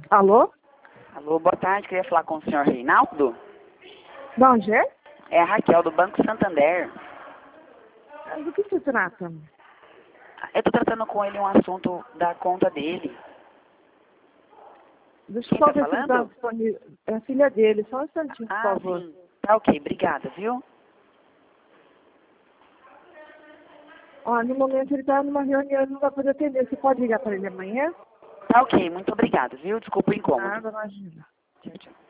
Alô? Alô, boa tarde. Queria falar com o senhor Reinaldo. De onde é? É a Raquel, do Banco Santander. Do que se trata? Eu estou tratando com ele um assunto da conta dele. Deixa Quem eu só tá ver se ele está falando? disponível. É a filha dele, só um instantinho, por favor. Sim. Tá ok, obrigada, viu? Ó, no momento ele está numa reunião, ele não vai poder atender. Você pode ligar para ele amanhã? Tá ok, muito obrigada, viu? Desculpa o incômodo. Nada, imagina. Tchau, tchau.